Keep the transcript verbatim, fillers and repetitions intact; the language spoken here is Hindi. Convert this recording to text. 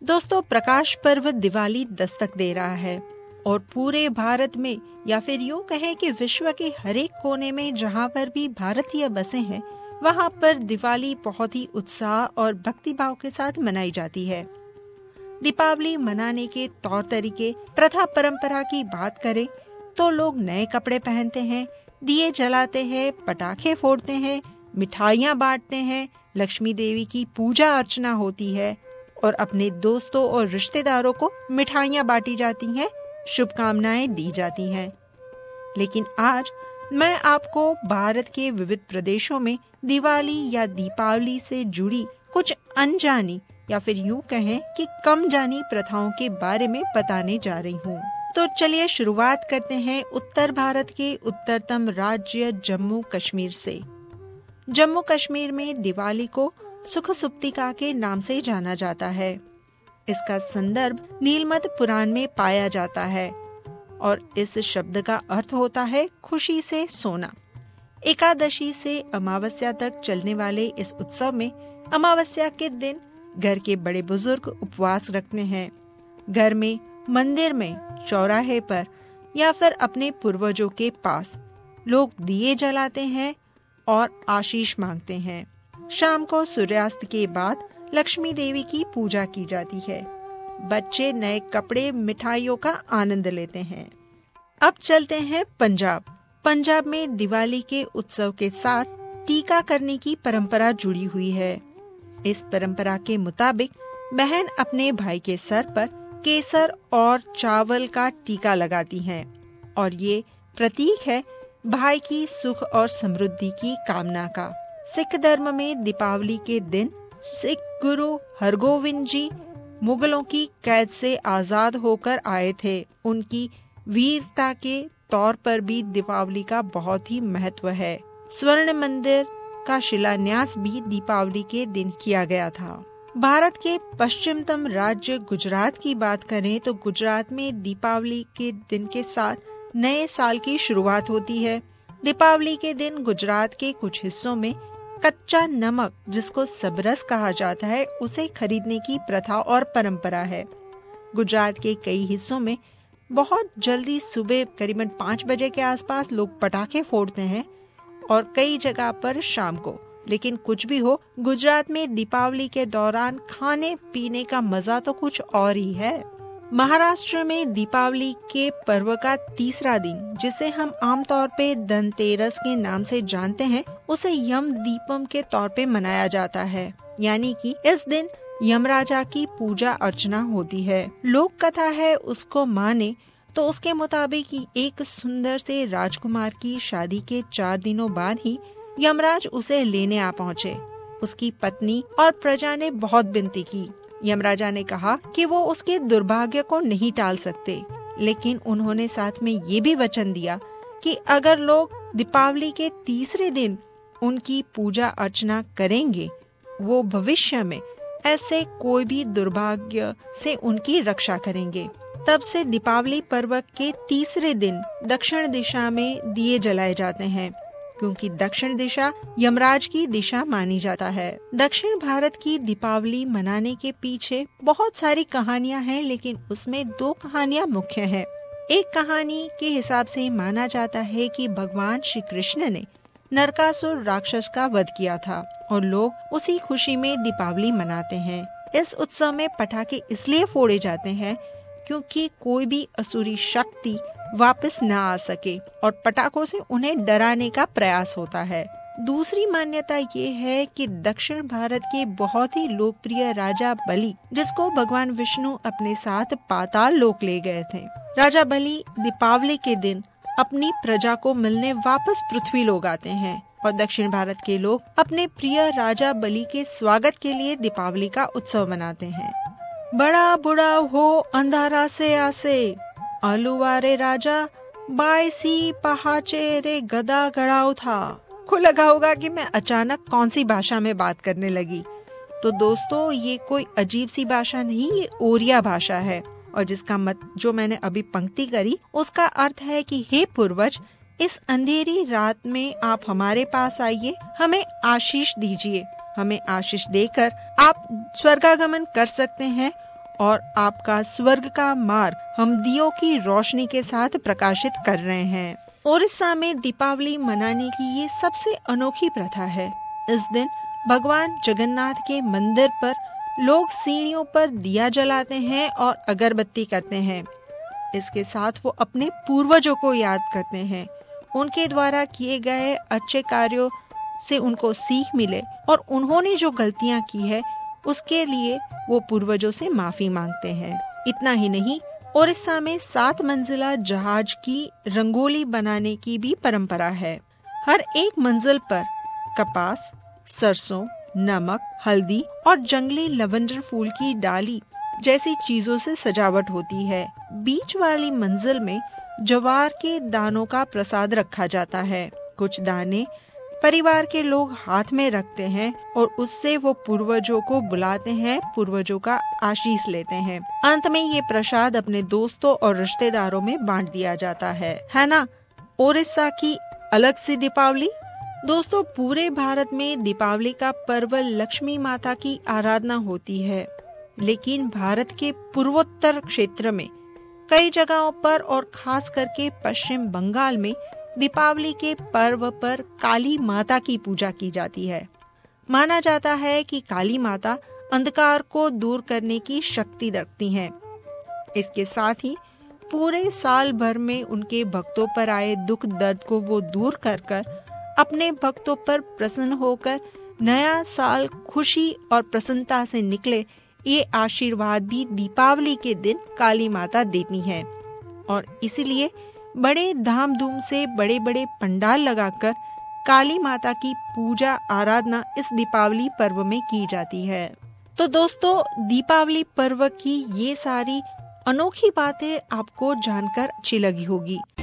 दोस्तों, प्रकाश पर्व दिवाली दस्तक दे रहा है और पूरे भारत में या फिर यूं कहें कि विश्व के हर एक कोने में जहां पर भी भारतीय बसे हैं, वहां पर दिवाली बहुत ही उत्साह और भक्तिभाव के साथ मनाई जाती है। दीपावली मनाने के तौर तरीके, प्रथा परंपरा की बात करें तो लोग नए कपड़े पहनते हैं, दिए जलाते हैं, पटाखे फोड़ते हैं, मिठाइयाँ बांटते हैं, लक्ष्मी देवी की पूजा अर्चना होती है और अपने दोस्तों और रिश्तेदारों को मिठाइयाँ बांटी जाती हैं, शुभकामनाएं दी जाती हैं। लेकिन आज मैं आपको भारत के विविध प्रदेशों में दिवाली या दीपावली से जुड़ी कुछ अनजानी या फिर यूं कहें कि कम जानी प्रथाओं के बारे में बताने जा रही हूँ। तो चलिए शुरुआत करते हैं उत्तर भारत के उत्तरतम राज्य जम्मू कश्मीर से। जम्मू कश्मीर में दिवाली को सुख सुप्तिका के नाम से जाना जाता है। इसका संदर्भ नीलमत पुराण में पाया जाता है और इस शब्द का अर्थ होता है खुशी से सोना। एकादशी से अमावस्या तक चलने वाले इस उत्सव में अमावस्या के दिन घर के बड़े बुजुर्ग उपवास रखते हैं। घर में, मंदिर में, चौराहे पर या फिर अपने पूर्वजों के पास लोग दिए जलाते हैं और आशीष मांगते हैं। शाम को सूर्यास्त के बाद लक्ष्मी देवी की पूजा की जाती है। बच्चे नए कपड़े, मिठाइयों का आनंद लेते हैं। अब चलते हैं पंजाब। पंजाब में दिवाली के उत्सव के साथ टीका करने की परंपरा जुड़ी हुई है। इस परंपरा के मुताबिक बहन अपने भाई के सर पर केसर और चावल का टीका लगाती हैं और ये प्रतीक है भाई की सुख और समृद्धि की कामना का। सिख धर्म में दीपावली के दिन सिख गुरु हरगोविंद जी मुगलों की कैद से आजाद होकर आए थे। उनकी वीरता के तौर पर भी दीपावली का बहुत ही महत्व है। स्वर्ण मंदिर का शिलान्यास भी दीपावली के दिन किया गया था। भारत के पश्चिमतम राज्य गुजरात की बात करें तो गुजरात में दीपावली के दिन के साथ नए साल की शुरुआत होती है। दीपावली के दिन गुजरात के कुछ हिस्सों में कच्चा नमक, जिसको सबरस कहा जाता है, उसे खरीदने की प्रथा और परंपरा है। गुजरात के कई हिस्सों में बहुत जल्दी सुबह करीबन पाँच बजे के आसपास लोग पटाखे फोड़ते हैं और कई जगह पर शाम को। लेकिन कुछ भी हो, गुजरात में दीपावली के दौरान खाने पीने का मजा तो कुछ और ही है। महाराष्ट्र में दीपावली के पर्व का तीसरा दिन, जिसे हम आमतौर पे धनतेरस के नाम से जानते हैं, उसे यम दीपम के तौर पे मनाया जाता है। यानी कि इस दिन यमराजा की पूजा अर्चना होती है। लोक कथा है उसको माने तो उसके मुताबिक एक सुंदर से राजकुमार की शादी के चार दिनों बाद ही यमराज उसे लेने आ पहुँचे। उसकी पत्नी और प्रजा ने बहुत विनती की। यमराजा ने कहा कि वो उसके दुर्भाग्य को नहीं टाल सकते, लेकिन उन्होंने साथ में ये भी वचन दिया कि अगर लोग दीपावली के तीसरे दिन उनकी पूजा अर्चना करेंगे, वो भविष्य में ऐसे कोई भी दुर्भाग्य से उनकी रक्षा करेंगे। तब से दीपावली पर्व के तीसरे दिन दक्षिण दिशा में दिए जलाए जाते हैं, क्योंकि दक्षिण दिशा यमराज की दिशा मानी जाता है। दक्षिण भारत की दीपावली मनाने के पीछे बहुत सारी कहानियां हैं, लेकिन उसमें दो कहानियां मुख्य हैं। एक कहानी के हिसाब से माना जाता है कि भगवान श्री कृष्ण ने नरकासुर राक्षस का वध किया था और लोग उसी खुशी में दीपावली मनाते हैं। इस उत्सव में पटाखे इसलिए फोड़े जाते हैं क्योंकि कोई भी असुरी शक्ति वापस न आ सके और पटाखों से उन्हें डराने का प्रयास होता है। दूसरी मान्यता ये है कि दक्षिण भारत के बहुत ही लोकप्रिय राजा बलि, जिसको भगवान विष्णु अपने साथ पाताल लोक ले गए थे, राजा बलि दीपावली के दिन अपनी प्रजा को मिलने वापस पृथ्वी लोक आते हैं और दक्षिण भारत के लोग अपने प्रिय राजा बलि के स्वागत के लिए दीपावली का उत्सव मनाते हैं। बड़ा बुरा हो अंधारा से आसे, आलूवारे राजा बाईसी पहाचे रे गदा गड़ाओ था। को लगा होगा कि मैं अचानक कौन सी भाषा में बात करने लगी। तो दोस्तों, ये कोई अजीब सी भाषा नहीं, ये ओरिया भाषा है और जिसका मत जो मैंने अभी पंक्ति करी उसका अर्थ है कि हे पूर्वज, इस अंधेरी रात में आप हमारे पास आइए, हमें आशीष दीजिए। हमें आशीष देकर आप स्वर्गागमन कर सकते हैं और आपका स्वर्ग का मार्ग हम दियों की रोशनी के साथ प्रकाशित कर रहे हैं। ओडिशा में दीपावली मनाने की ये सबसे अनोखी प्रथा है। इस दिन भगवान जगन्नाथ के मंदिर पर लोग सीढ़ियों पर दिया जलाते हैं और अगरबत्ती करते हैं। इसके साथ वो अपने पूर्वजों को याद करते हैं। उनके द्वारा किए गए अच्छे कार्यों से उनको सीख मिले और उन्होंने जो गलतियां की है उसके लिए वो पूर्वजों से माफी मांगते हैं। इतना ही नहीं, ओडिशा में सात मंजिला जहाज की रंगोली बनाने की भी परंपरा है। हर एक मंजिल पर कपास, सरसों, नमक, हल्दी और जंगली लवेंडर फूल की डाली जैसी चीजों से सजावट होती है। बीच वाली मंजिल में ज्वार के दानों का प्रसाद रखा जाता है। कुछ दाने परिवार के लोग हाथ में रखते हैं और उससे वो पूर्वजों को बुलाते हैं, पूर्वजों का आशीष लेते हैं। अंत में ये प्रसाद अपने दोस्तों और रिश्तेदारों में बांट दिया जाता है है ना। ओडिशा की अलग सी दीपावली। दोस्तों, पूरे भारत में दीपावली का पर्व लक्ष्मी माता की आराधना होती है, लेकिन भारत के पूर्वोत्तर क्षेत्र में कई जगहों पर और खास करके पश्चिम बंगाल में दीपावली के पर्व पर काली माता की पूजा की जाती है। माना जाता है कि काली माता अंधकार को दूर करने की शक्ति रखती हैं। इसके साथ ही पूरे साल भर में उनके भक्तों पर आए दुख दर्द को वो दूर कर कर अपने भक्तों पर प्रसन्न होकर नया साल खुशी और प्रसन्नता से निकले, ये आशीर्वाद भी दीपावली के दिन काली माता देती हैं। और इसीलिए बड़े धाम-धूम से बड़े बड़े पंडाल लगाकर काली माता की पूजा आराधना इस दीपावली पर्व में की जाती है। तो दोस्तों, दीपावली पर्व की ये सारी अनोखी बातें आपको जानकर अच्छी लगी होगी।